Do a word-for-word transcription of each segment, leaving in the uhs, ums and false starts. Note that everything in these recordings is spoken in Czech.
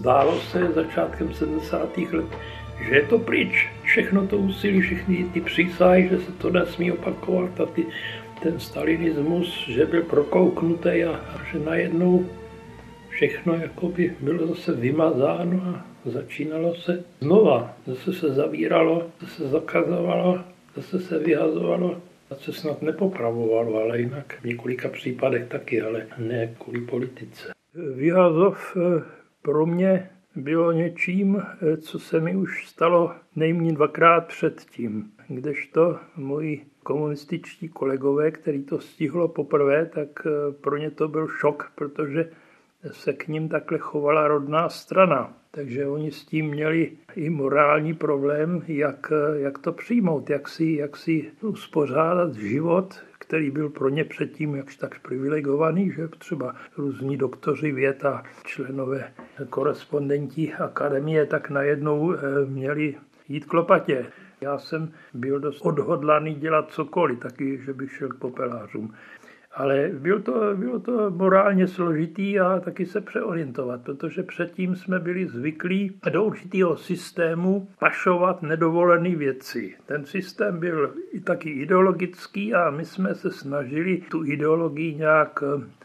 zdálo se začátkem sedmdesátých let, že je to pryč. Všechno to úsilí, všechny ty přísahy, že se to nesmí opakovat a ty, ten stalinismus, že byl prokouknutý a, a že najednou všechno jakoby bylo zase vymazáno a začínalo se znova. Zase se zavíralo, zase se zakazovalo, zase se vyhazovalo. A se snad nepopravovalo, ale jinak v několika případech taky, ale ne kvůli politice. Vyhazov pro mě bylo něčím, co se mi už stalo nejméně dvakrát předtím. Kdežto moji komunističtí kolegové, který to stihlo poprvé, tak pro ně to byl šok, protože se k ním takhle chovala rodná strana. Takže oni s tím měli i morální problém, jak, jak to přijmout, jak si, jak si uspořádat život, který byl pro ně předtím jakž tak privilegovaný, že třeba různí doktoři věd a členové korespondenti akademie tak najednou měli jít k lopatě. Já jsem byl dost odhodlaný dělat cokoliv, taky, že bych šel k popelářům. Ale bylo to, bylo to morálně složitý a taky se přeorientovat, protože předtím jsme byli zvyklí do určitého systému pašovat nedovolené věci. Ten systém byl i taky ideologický a my jsme se snažili tu ideologii nějak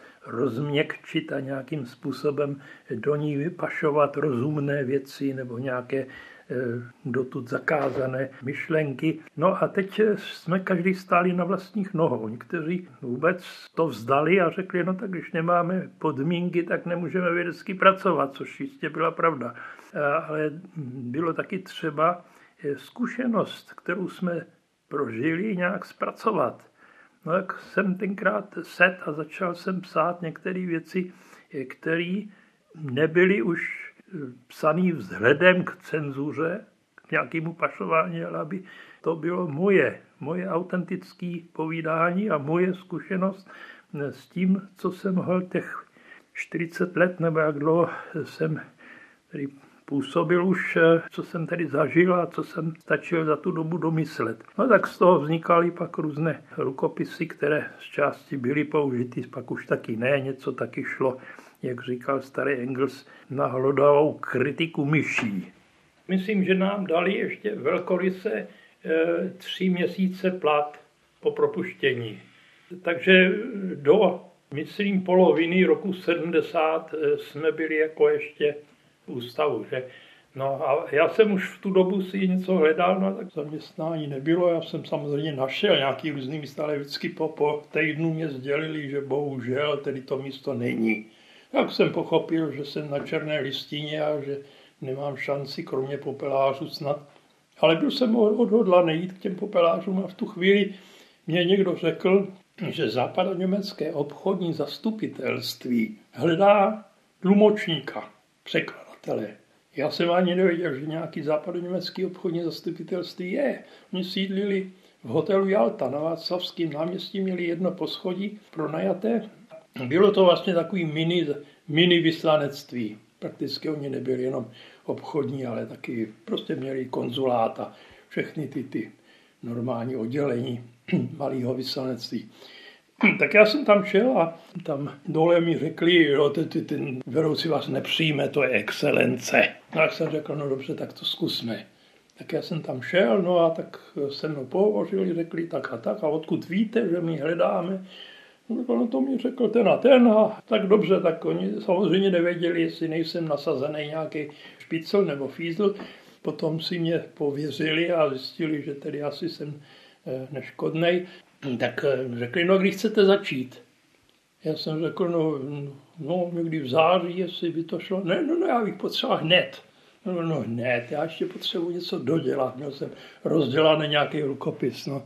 rozměkčit a nějakým způsobem do ní vypašovat rozumné věci nebo nějaké dotud zakázané myšlenky. No a teď jsme každý stáli na vlastních nohou. Někteří vůbec to vzdali a řekli, no tak když nemáme podmínky, tak nemůžeme vědecky pracovat, což jistě byla pravda. Ale bylo taky třeba zkušenost, kterou jsme prožili, nějak zpracovat. No tak jsem tenkrát set a začal jsem psát některé věci, které nebyly už psaný vzhledem k cenzuře, k nějakému pašování, ale aby to bylo moje, moje autentické povídání a moje zkušenost s tím, co jsem mohl těch čtyřicet let, nebo jak dlouho jsem tady působil už, co jsem tady zažil a co jsem stačil za tu dobu domyslet. No tak z toho vznikaly pak různé rukopisy, které z části byly použity, pak už taky ne, něco taky šlo, jak říkal starý Engels, na hlodavou kritiku myší. Myslím, že nám dali ještě velkoryse e, tři měsíce plat po propuštění. Takže do, myslím, poloviny roku sedmdesát jsme byli jako ještě v ústavu. Že? No a já jsem už v tu dobu si něco hledal, no tak zaměstnání nebylo. Já jsem samozřejmě našel nějaký různý místa, ale vždycky po, po týdnu mě sdělili, že bohužel tedy to místo není. Tak jsem pochopil, že jsem na černé listině a že nemám šanci, kromě popelářů snad. Ale byl jsem odhodlaný jít k těm popelářům a v tu chvíli mě někdo řekl, že západoněmecké obchodní zastupitelství hledá tlumočníka, překladatele. Já jsem ani nevěděl, že nějaký západoněmecký obchodní zastupitelství je. Oni sídlili v hotelu Jalta na Václavském náměstí, měli jedno poschodí pronajaté. Bylo to vlastně takový mini, mini vyslanectví. Prakticky oni nebyli jenom obchodní, ale taky prostě měli konzulát a všechny ty, ty normální oddělení malého vyslanectví. Tak já jsem tam šel a tam dole mi řekli, jo, ten vedoucí vás nepřijme, to je excelence. No tak jsem řekl, no dobře, tak to zkusme. Tak já jsem tam šel, no a tak se mnou pohovořili, řekli tak a tak, a odkud víte, že my hledáme. No to mi řekl ten a ten a tak dobře, tak oni samozřejmě nevěděli, jestli nejsem nasazený nějaký špicl nebo fízl. Potom si mě pověřili a zjistili, že tedy asi jsem neškodnej. Tak řekli, no kdy chcete začít? Já jsem řekl, no, no někdy v září, jestli by to šlo. Ne, no, no já bych potřeboval hned. No, no hned, já ještě potřebuji něco dodělat. Měl jsem rozdělaný nějaký rukopis, no.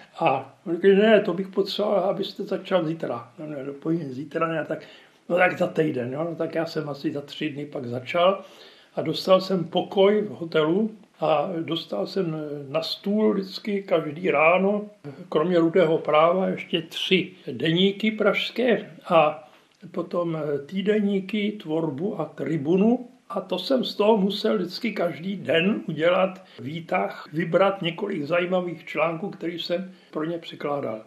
A on řekl, ne, to bych potřeboval, abyste začal zítra. No, ne, pojďme zítra, ne, tak, no tak za týden, jo? No, tak já jsem asi za tři dny pak začal a dostal jsem pokoj v hotelu a dostal jsem na stůl vždycky každý ráno, kromě Rudého práva, ještě tři deníky pražské a potom týdeníky, Tvorbu a Tribunu. A to jsem z toho musel vždycky každý den udělat výtah, vybrat několik zajímavých článků, který jsem pro ně překládal.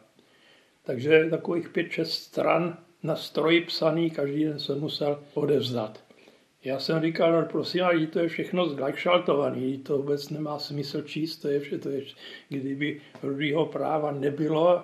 Takže takových pět, šest stran na stroji psaný každý den jsem musel odevzdat. Já jsem říkal, no prosím, ale to je všechno zglajšaltovaný, to vůbec nemá smysl číst, to je vše, to je, kdyby rudého práva nebylo,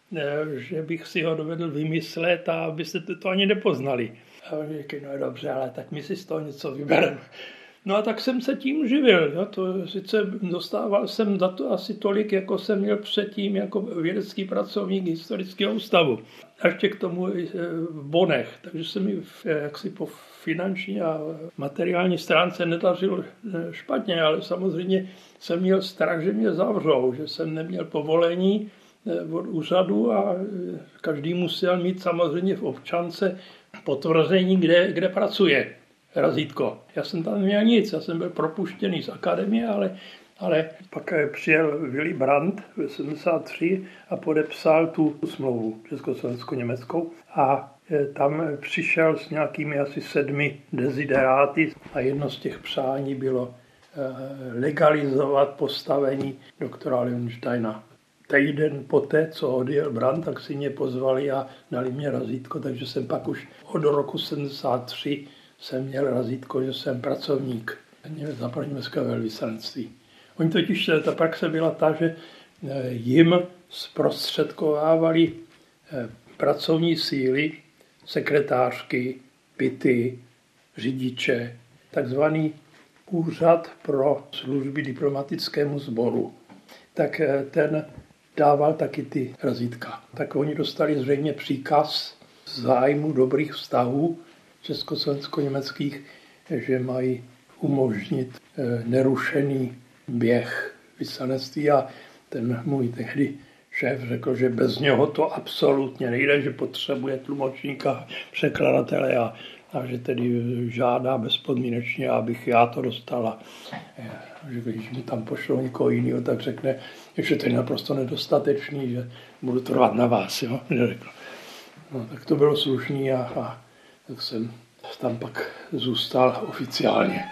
že bych si ho dovedl vymyslet a abyste to, to ani nepoznali. A oni říkají, no dobře, ale tak my si z toho něco vybereme. No a tak jsem se tím živil. Jo. To sice dostával jsem za to asi tolik, jako jsem měl předtím jako vědecký pracovník historického ústavu. A ještě k tomu v bonech. Takže se mi jaksi po finanční a materiální stránce nedařilo špatně, ale samozřejmě jsem měl strach, že mě zavřou, že jsem neměl povolení od úřadu a každý musel mít samozřejmě v občance potvrzení, kde, kde pracuje. Razítko. Já jsem tam neměl nic, já jsem byl propuštěný z akademie, ale, ale pak přijel Willy Brandt v sedmdesát tři a podepsal tu smlouvu československo-německou a tam přišel s nějakými asi sedmi dezideráty a jedno z těch přání bylo legalizovat postavení doktora Leuensteina. Týden poté, co odjel Brandt, tak si mě pozvali a dali mě razítko, takže jsem pak už od roku sedmdesát tři jsem měl razítko, že jsem pracovník západoněmeckého velvyslanectví. Oni totiž, ta praxe byla ta, že jim zprostředkovávali pracovní síly, sekretářky, pity, řidiče, takzvaný úřad pro služby diplomatickému sboru. Tak ten dával taky ty razítka. Tak oni dostali zřejmě příkaz z zájmu dobrých vztahů československo-německých, že mají umožnit nerušený běh vyslanectví a ten můj tehdy šéf řekl, že bez něho to absolutně nejde, že potřebuje tlumočníka, překladatele a, a že tedy žádá bezpodmínečně, abych já to dostala. Že když mi tam pošlou někoho jiného, tak řekne, že to je naprosto nedostatečný, že budu trvat na vás. Jo? Řekl. No, tak to bylo slušný a, a tak jsem tam pak zůstal oficiálně.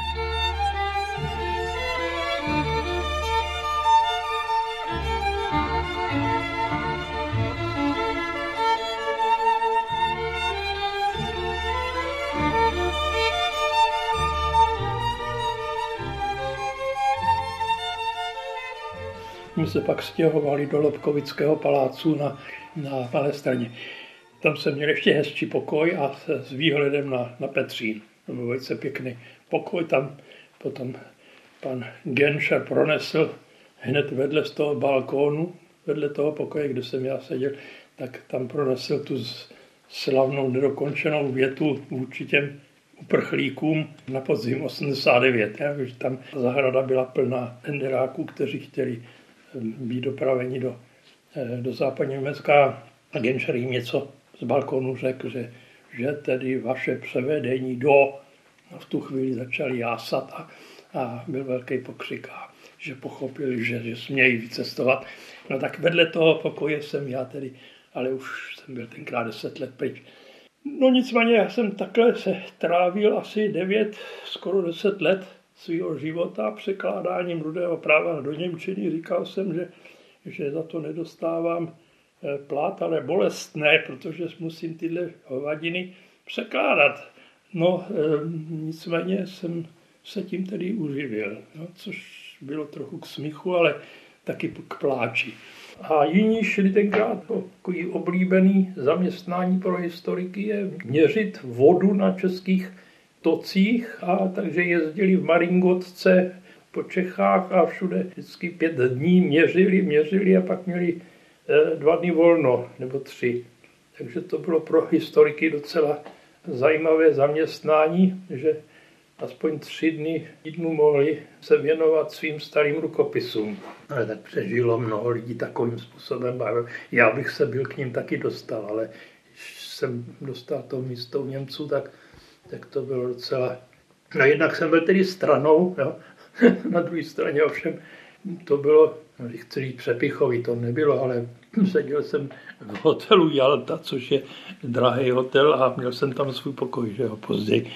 My se pak stěhovali do Lobkovického palácu na, na Malé Straně. Tam jsem měl ještě hezčí pokoj a s výhledem na, na Petřín. To byl velice pěkný pokoj. Tam potom pan Genscher pronesl hned vedle z toho balkónu, vedle toho pokoje, kde jsem já seděl, tak tam pronesl tu slavnou nedokončenou větu vůči těm uprchlíkům na podzim osmdesát devět. Ja, že tam zahrada byla plná enderáků, kteří chtěli být dopraveni do, do západního Německa. A Genscher jim něco z balkonu řekl, že, že tedy vaše převedení do... No v tu chvíli začali jásat a, a byl velký pokřik a že pochopili, že, že smějí vycestovat. No tak vedle toho pokoje jsem já tedy, ale už jsem byl tenkrát deset let pryč. No nicméně já jsem takhle se trávil asi devět, skoro deset let svého života překládáním rudého práva do němčiny. Říkal jsem, že, že za to nedostávám plat, ale bolestné, protože musím tyhle hovadiny překládat. No, e, nicméně jsem se tím tedy uživil, no, což bylo trochu k smíchu, ale taky k pláči. A jiní šli tenkrát takový oblíbený zaměstnání pro historiky je měřit vodu na českých tocích, a takže jezdili v maringotce po Čechách a všude vždycky pět dní měřili, měřili a pak měli dva dny volno, nebo tři. Takže to bylo pro historiky docela zajímavé zaměstnání, že aspoň tři dny týdnu mohli se věnovat svým starým rukopisům. Ale tak přežilo mnoho lidí takovým způsobem. Já bych se byl k ním taky dostal, ale když jsem dostal to místo u Němců, tak, tak to bylo docela... No jednak jsem byl tedy stranou, jo. Na druhé straně ovšem to bylo, chci říct přepichový, to nebylo, ale seděl jsem v hotelu Jalta, což je drahý hotel a měl jsem tam svůj pokoj, že jo, později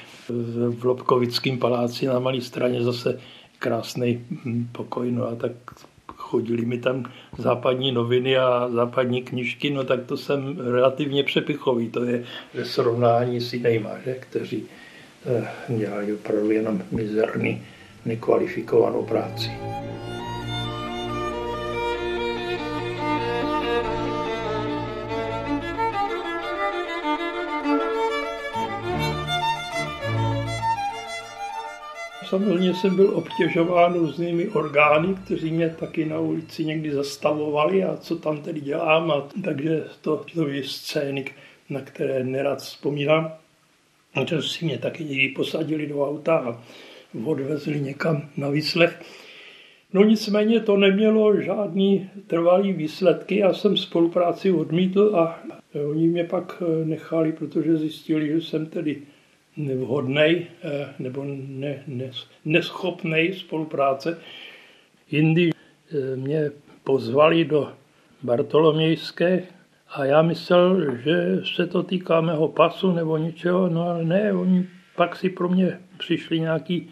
v Lobkovickém paláci na Malé Straně zase krásný pokoj, no a tak chodili mi tam západní noviny a západní knížky, no tak to jsem relativně přepichový, to je ve srovnání s jinýma, že, kteří dělali opravdu jenom mizerný, nekvalifikovanou práci. Samozřejmě jsem byl obtěžován různými orgány, kteří mě taky na ulici někdy zastavovali a co tam tedy dělám. A takže to byly scény, na které nerad vzpomínám. A to si mě taky někdy posadili do auta a odvezli někam na výslech. No nicméně to nemělo žádný trvalý výsledky. Já jsem spolupráci odmítl a oni mě pak nechali, protože zjistili, že jsem tedy nevhodnej nebo ne, ne, neschopnej spolupráce. Jindy mě pozvali do Bartolomějské a já myslel, že se to týká mého pasu nebo něčeho, no ale ne, oni pak si pro mě přišli nějaký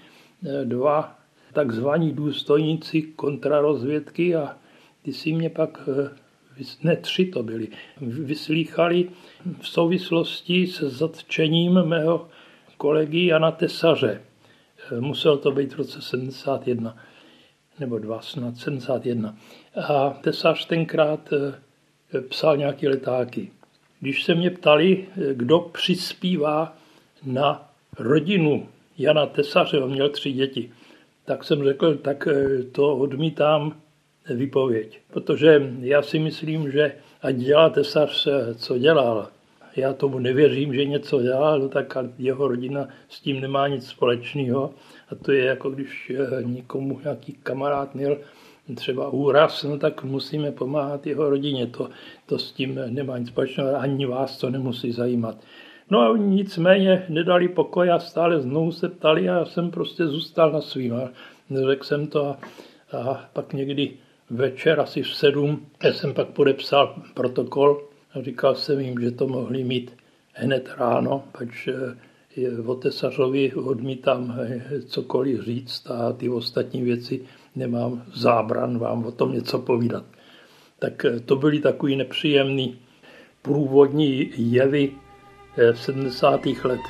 dva takzvaní důstojníci kontrarozvědky a ty si mě pak, ne tři to byli, vyslýchali v souvislosti se zatčením mého kolegy Jana Tesaře. Musel to být v roce sedmdesát jedna, nebo dva, snad sedmdesát jedna. A Tesař tenkrát psal nějaké letáky. Když se mě ptali, kdo přispívá na rodinu Jana Tesaře, on měl tři děti, tak jsem řekl, tak to odmítám výpověď. Protože já si myslím, že ať dělá Tesař, co dělal, já tomu nevěřím, že něco dělá, no tak jeho rodina s tím nemá nic společného. A to je jako když někomu nějaký kamarád měl třeba úraz, no tak musíme pomáhat jeho rodině. To, to s tím nemá nic společného, ani vás to nemusí zajímat. No a nicméně nedali pokoj a stále znovu se ptali a já jsem prostě zůstal na svým. A řekl jsem to a, a pak někdy večer, asi v sedm, já jsem pak podepsal protokol a říkal jsem jim, že to mohli mít hned ráno, protože o Tesařovi odmítám cokoliv říct a ty ostatní věci nemám zábran vám o tom něco povídat. Tak to byly takový nepříjemný průvodní jevy sedmdesátých let.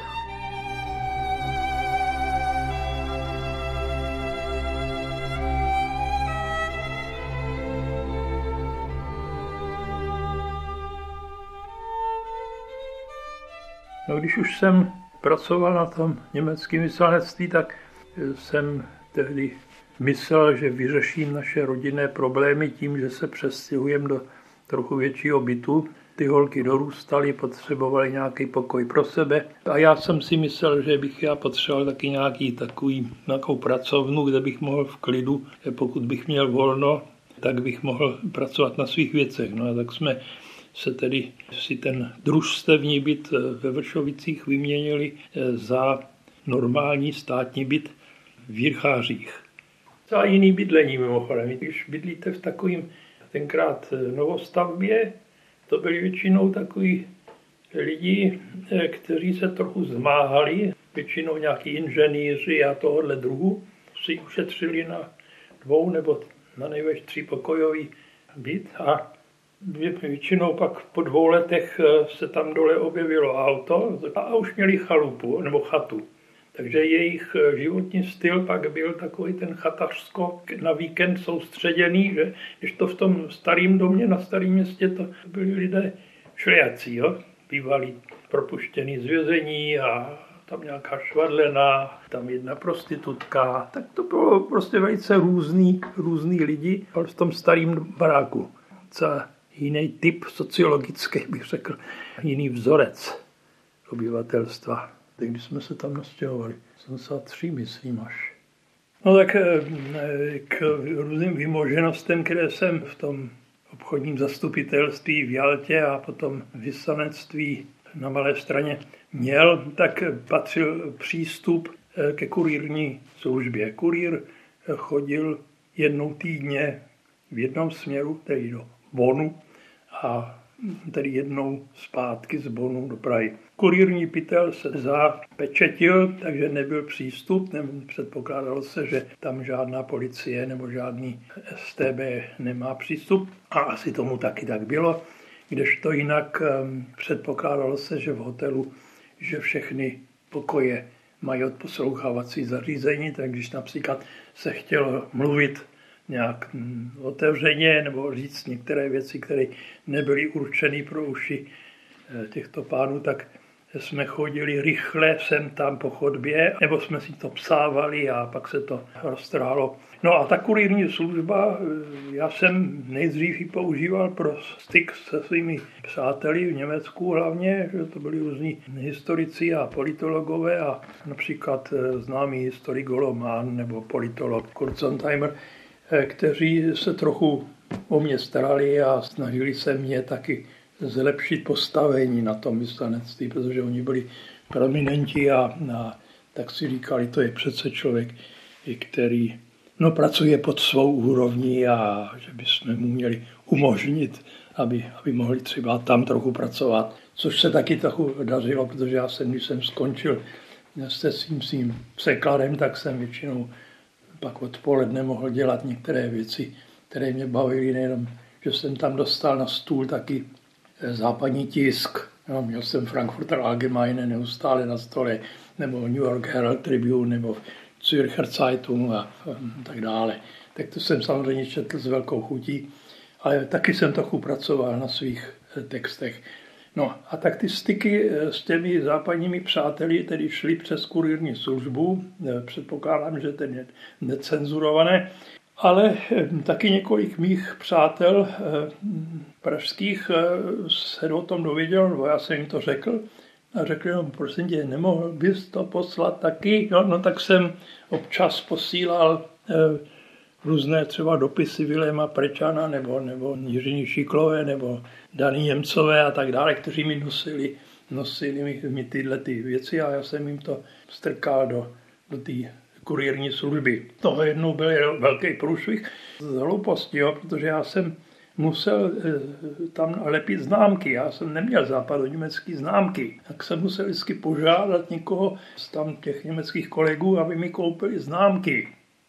No, když už jsem pracoval na tom německém vyslanectví, tak jsem tehdy myslel, že vyřeším naše rodinné problémy tím, že se přestěhujeme do trochu většího bytu. Ty holky dorůstaly, potřebovaly nějaký pokoj pro sebe. A já jsem si myslel, že bych já potřeboval taky nějaký takový, nějakou pracovnu, kde bych mohl v klidu, pokud bych měl volno, tak bych mohl pracovat na svých věcech. No a tak jsme se tedy si ten družstevní byt ve Vršovicích vyměnili za normální státní byt v Jirchářích. Za jiný bydlení mimochodem. Když bydlíte v takovým tenkrát novostavbě, to byli většinou takový lidi, kteří se trochu zmáhali, většinou nějaký inženýři a tohohle druhu, si ušetřili na dvou nebo na největší třípokojový byt a většinou pak po dvou letech se tam dole objevilo auto a už měli chalupu nebo chatu. Takže jejich životní styl pak byl takový ten chatařsko na víkend soustředěný, že když to v tom starém domě na starém městě to byli lidé šliací, jo? Bývali propuštěný z vězení a tam nějaká švadlena, tam jedna prostitutka, tak to bylo prostě velice různý, různý lidi, ale v tom starém baráku. Co jiný typ sociologický, bych řekl, jiný vzorec obyvatelstva. Když jsme se tam nastěhovali, sedmdesát tři, myslím až. No tak k různým vymoženostem, které jsem v tom obchodním zastupitelství v Jaltě a potom vyslanectví na Malé Straně měl, tak patřil přístup ke kurýrní službě. Kurýr chodil jednou týdně v jednom směru, tedy do Bonu, a tedy jednou zpátky z Bonu do Prahy. Kurýrní pytel se zapečetil, takže nebyl přístup, předpokládalo se, že tam žádná policie nebo žádný S T B nemá přístup a asi tomu taky tak bylo, kdežto jinak předpokládalo se, že v hotelu, že všechny pokoje mají odposlouchávací zařízení, tak když například se chtělo mluvit nějak otevřeně nebo říct některé věci, které nebyly určeny pro uši těchto pánů, tak jsme chodili rychle sem tam po chodbě, nebo jsme si to psávali a pak se to roztrhalo. No a ta kurýrní služba, já jsem nejdřív ji používal pro styk se svými přáteli v Německu hlavně, že to byli různí historici a politologové a například známý historik Golomán nebo politolog Kurt Sontheimer, kteří se trochu o mě starali a snažili se mě taky zlepšit postavení na tom vyslanectví, protože oni byli prominenti a, a tak si říkali, to je přece člověk, který no, pracuje pod svou úrovní a že bychom mu měli umožnit, aby, aby mohli třeba tam trochu pracovat. Což se taky trochu dařilo, protože já jsem, když jsem skončil se svým, svým překladem, tak jsem většinou pak odpoledne mohl dělat některé věci, které mě bavily, nejenom, že jsem tam dostal na stůl taky západní tisk. No, měl jsem Frankfurter Allgemeine neustále na stole, nebo New York Herald Tribune, nebo Zürcher Zeitung a tak dále. Tak to jsem samozřejmě četl s velkou chutí, ale taky jsem trochu pracoval na svých textech. No a tak ty styky s těmi západními přáteli tedy šly přes kurýrní službu, předpokládám, že ten je necenzurované, ale taky několik mých přátel pražských se o tom dověděl, no já jsem jim to řekl a řekl, no prosím tě, nemohl bys to poslat taky? No, no tak jsem občas posílal různé třeba dopisy Viléma Prečana nebo, nebo Jiřiny Šiklové nebo Dany Němcové a tak dále, kteří mi nosili, nosili mi, mi tyhle ty věci a já jsem jim to strkal do, do té kurýrní služby. Toho jednou byl velký průšvih z hlouposti, jo, protože já jsem musel tam lepit známky. Já jsem neměl západoněmecký známky. Tak jsem musel vždycky požádat někoho z tam těch německých kolegů, aby mi koupili známky.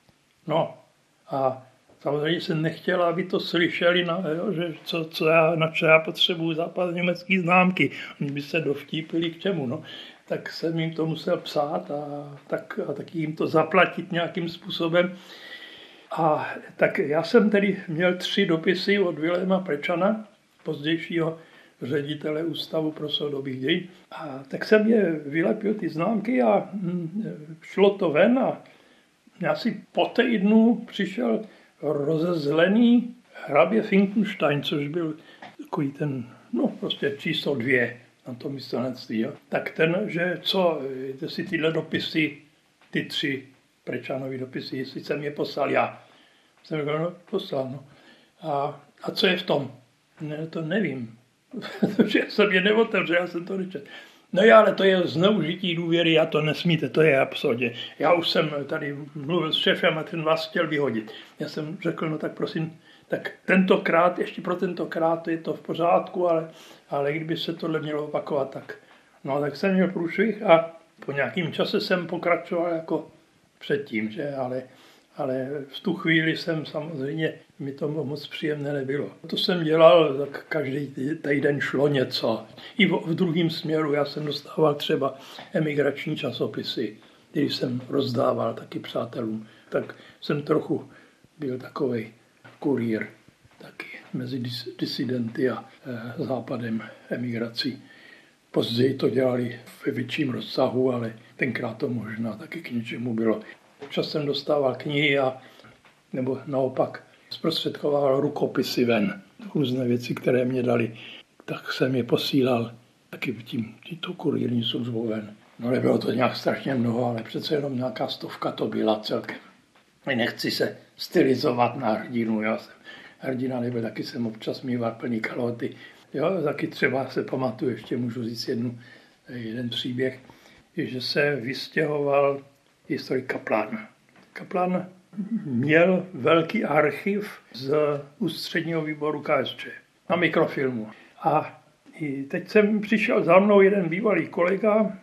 No a samozřejmě jsem nechtěl, aby to slyšeli, na, jo, že co, co já, na co já potřebuji západoněmecký známky. Oni by se dovtípili k čemu, no. Tak jsem jim to musel psát a, tak, a taky jim to zaplatit nějakým způsobem. A tak já jsem tedy měl tři dopisy od Viléma Prečana, pozdějšího ředitele Ústavu pro soudobých dějin. A tak jsem je vylepil ty známky a šlo to ven a asi po týdnu přišel rozezlený hrabě Finkenstein, což byl takový ten, no prostě číslo dvě na tom vyslanectví. Jo. Tak ten, že co, jestli tyhle dopisy, ty tři Prečanovi dopisy, jestli jsem je poslal já. Jsem řekl, no poslal, no. A, a co je v tom? Ne, to nevím. Protože já jsem je neotevřel, já jsem to nečetl. No já, ale to je zneužití důvěry a to nesmíte, to je absurdně. Já už jsem tady mluvil s šéfem a ten vás chtěl vyhodit. Já jsem řekl, no tak prosím, tak tentokrát, ještě pro tentokrát je to v pořádku, ale, ale kdyby se tohle mělo opakovat, tak no tak jsem měl průšvih a po nějakým čase jsem pokračoval jako předtím, že, ale, ale v tu chvíli jsem samozřejmě, mi to moc příjemné nebylo. To jsem dělal, tak každý týden šlo něco. I v, v druhém směru já jsem dostával třeba emigrační časopisy, který jsem rozdával taky přátelům. Tak jsem trochu byl takovej kurýr taky mezi dis, disidenty a e, západem emigrací. Později to dělali ve větším rozsahu, ale tenkrát to možná taky k něčemu bylo. Občas jsem dostával knihy a nebo naopak zprostředkoval rukopisy ven. Různé věci, které mě dali, tak jsem je posílal taky tím, tímto kurýrní službou ven. No nebylo to nějak strašně mnoho, ale přece jenom nějaká stovka to byla celkem. Nechci se stylizovat na hrdinu, já jsem hrdina nebyl, taky jsem občas mýval plný kalhoty. Jo, taky třeba se pamatuju, ještě můžu říct jednu, jeden příběh, že se vystěhoval historik Kaplan. Kaplan měl velký archiv z ústředního výboru K S Č na mikrofilmu. A teď jsem přišel za mnou jeden bývalý kolega,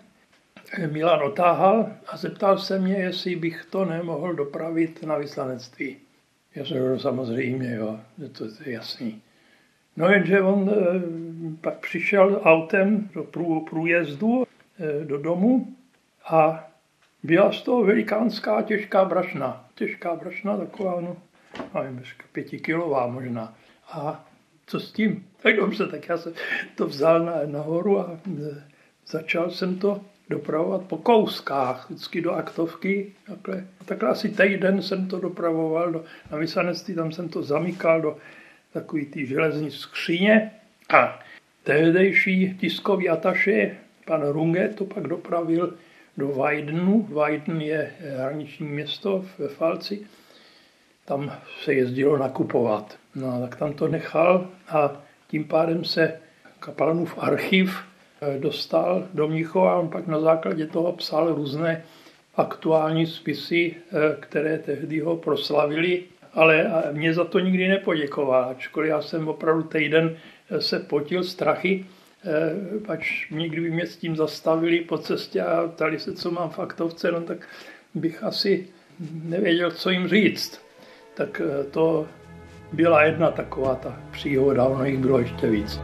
Milan Otáhal, a zeptal se mě, jestli bych to nemohl dopravit na vyslanectví. Já jsem řekl, samozřejmě, jo, to je jasný. No jenže on e, pak přišel autem do prů, průjezdu e, do domu a Byla z toho velikánská těžká brašna. Těžká brašna, taková, no, nevím, pětikilová možná. A co s tím? Tak dobře, tak já jsem to vzal na, nahoru a začal jsem to dopravovat po kouskách, vždycky do aktovky. Takhle, takhle asi týden jsem to dopravoval do, na vysanectví, tam jsem to zamykal do takové ty železní skříně. A tehdejší tiskový ataše, pan Runge, to pak dopravil do Weidenu. Weiden je hraniční město ve Pfalci. Tam se jezdilo nakupovat. No, tak tam to nechal a tím pádem se Kaplanův archiv dostal do Mnichova a on pak na základě toho psal různé aktuální spisy, které tehdy ho proslavili, ale mě za to nikdy nepoděkoval, ačkoliv já jsem opravdu týden se potil strachy, pač nikdy by mě s tím zastavili po cestě a ptali se, co mám v aktovce, no tak bych asi nevěděl, co jim říct. Tak to byla jedna taková ta příhoda, ono jich bylo ještě víc.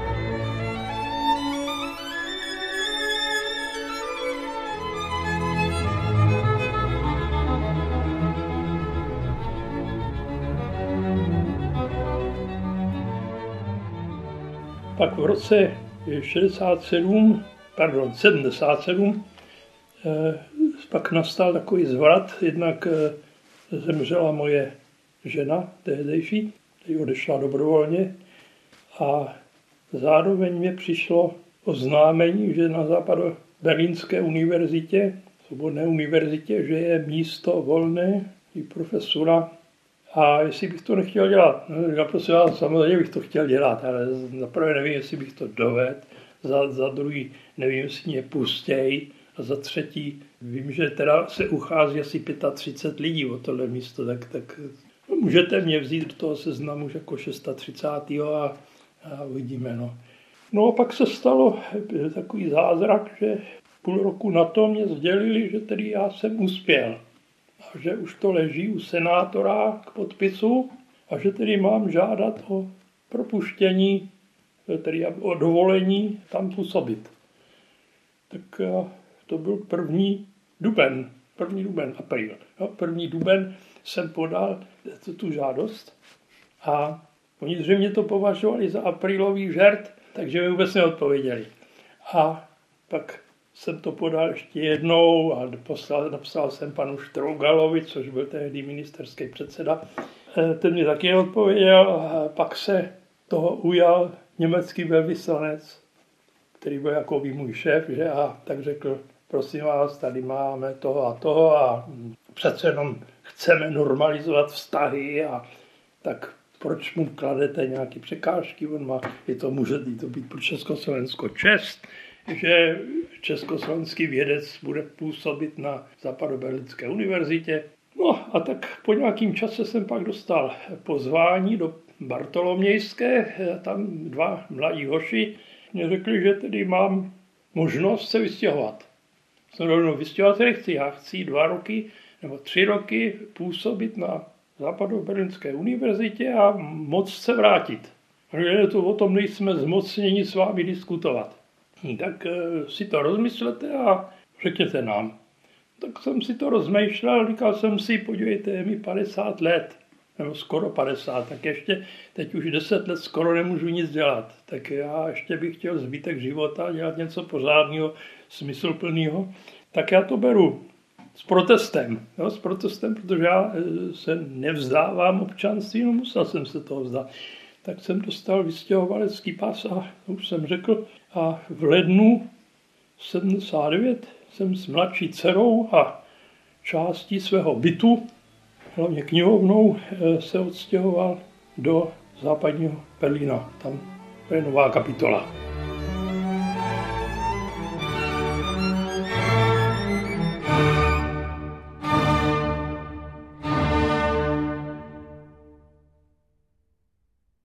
Pak v roce šedesát sedm, pardon, sedmdesát sedm eh, pak nastal takový zvrat, jednak eh, zemřela moje žena tehdejší, který odešla dobrovolně a zároveň mě přišlo oznámení, že na Západoberlínské univerzitě, Svobodné univerzitě, že je místo volné i profesura a jestli bych to nechtěl dělat. No, já prosím vás, samozřejmě bych to chtěl dělat, ale za prvé nevím, jestli bych to dovedl, za, za druhý nevím, jestli mě pustěj a za třetí vím, že teda se uchází asi třicet pět lidí o tohle místo, tak, tak můžete mě vzít do toho seznamu jako třicátého šestého a, a uvidíme. No. no a pak se stalo takový zázrak, že půl roku na to mě sdělili, že tedy já jsem uspěl. A že už to leží u senátora k podpisu a že tedy mám žádat o propuštění, tedy o dovolení tam působit. Tak to byl první duben, první duben, apríl. No, první duben jsem podal tu žádost a oni zřejmě to považovali za aprílový žert, takže mi vůbec neodpověděli. A pak jsem to podal ještě jednou a poslal, napsal jsem panu Štrougalovi, což byl tehdy ministerský předseda. Ten mi taky neodpověděl a pak se toho ujal německý velvyslanec, který byl jako můj šéf, že a tak řekl, prosím vás, tady máme toho a toho a přece jenom chceme normalizovat vztahy a tak proč mu kladete nějaké překážky, on má, je to, může to být pro Československo čest, že československý vědec bude působit na Západoberlínské univerzitě. No a tak po nějakým čase jsem pak dostal pozvání do Bartolomějské, tam dva mladí hoši mě řekli, že tedy mám možnost se vystěhovat. Jsem rovnou vystěhovat nechci, já chci dva roky nebo tři roky působit na Západoberlínské univerzitě a moc se vrátit. Takže to o tom nejsme zmocněni s vámi diskutovat. Tak si to rozmyslete a řekněte nám. Tak jsem si to rozmýšlel, říkal jsem si, podívejte, je mi padesát let, nebo skoro padesát, tak ještě teď už deset let skoro nemůžu nic dělat. Tak já ještě bych chtěl zbytek života dělat něco pořádného, smysluplného. Tak já to beru s protestem, jo, s protestem, protože já se nevzdávám občanství, no musel jsem se toho vzdát. Tak jsem dostal vystěhovalecký pas a už jsem řekl, a v lednu sedmdesát devět jsem s mladší dcerou a částí svého bytu, hlavně knihovnou, se odstěhoval do západního Berlína. Tam je nová kapitola.